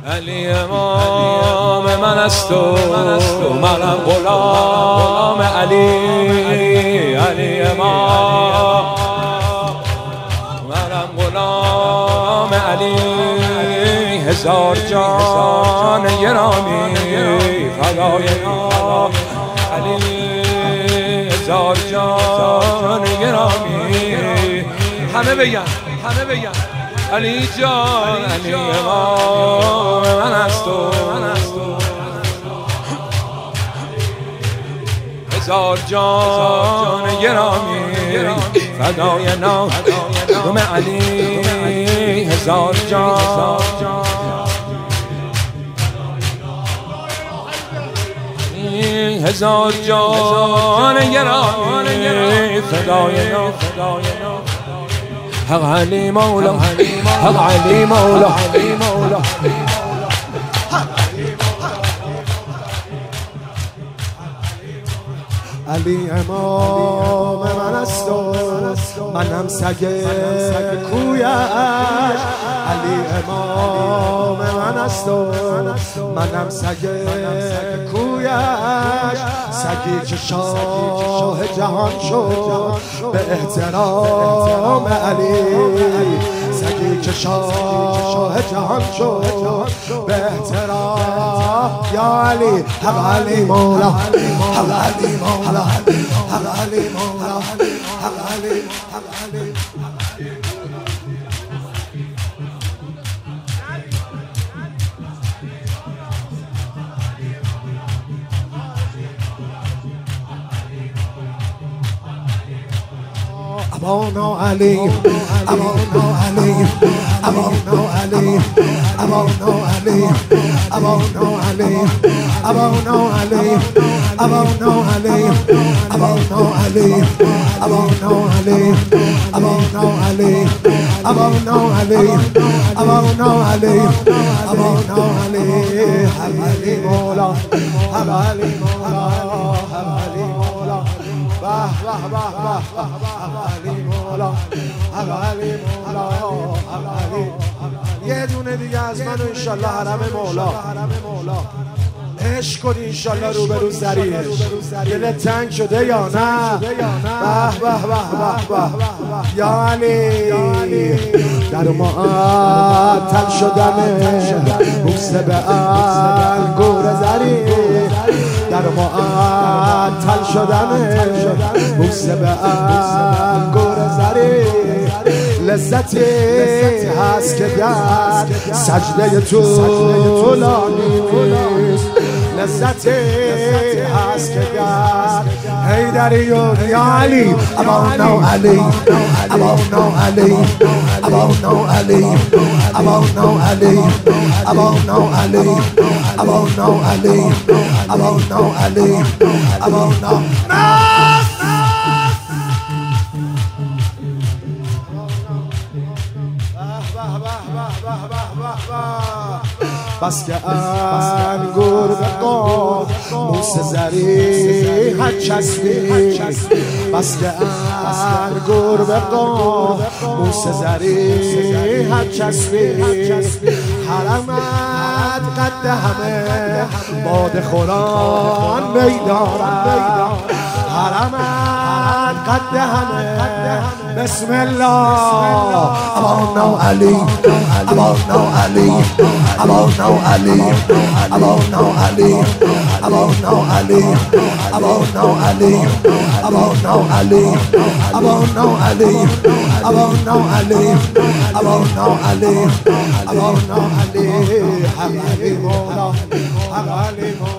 علی امام من است و منم غلام علی. علی امام منم غلام علی. هزار جان گرامی فدای علی. هزار جان گرامی. همه بگن علی جان. علی امام من است و هزار جان گرامی فدای نام علی. هزار جان هزار جان گرامی فدای نام حق علی مولا. حق علی مولا. علی امام من است و منم سگ کویش. علی امام من است و منم سگ کویش. سگی که شاه جهان شد به احترام علی. سگی که شاه جهان شد به احترام یا علی. حق علی مولا. حق علی مولا. حق علی مولا. حق علی. Abano Ali, Abano Ali, Abano Ali, Abano Ali, Abano Ali, Abano Ali, Abano Ali, Abano Ali, Abano Ali, Abano Ali, Abano Ali, Abano Ali, Abano Ali, Habali Mola, Habali Mola, Habali Mola. Bah bah bah bah bah علی مولا. علی مولا. علی. یه دونه دیگه از من و انشالله حرم مولا. عشق کن انشالله روبرو سریعش. دلت تنگ شده یا نه؟ به به به به یا علی. در معطل شدنه بوسه به انگور زری. در معطل شدنه بوسه به انگور زری. لذتی هست که در سجده طولانی نیست. لذتی هست که در حیدریون یا علی. امانو علی. امانو علی. امانو علی. امانو علی. امانو علی. امانو علی. امانو علی. امانو بس که انگور به قاب موسه زری حد چسبی. بس که انگور به قاب موسه زری حد چسبی. حرمت قد همه باد خوران میدارد. حرمت قد همه بسم الله. امانو علی. امانو علی. امانو علی. امانو علی. امانو علی. امانو علی. امانو علی. امانو علی. امانو علی. امانو علی. امانو علی. حق علی مولا. حق علی مولا.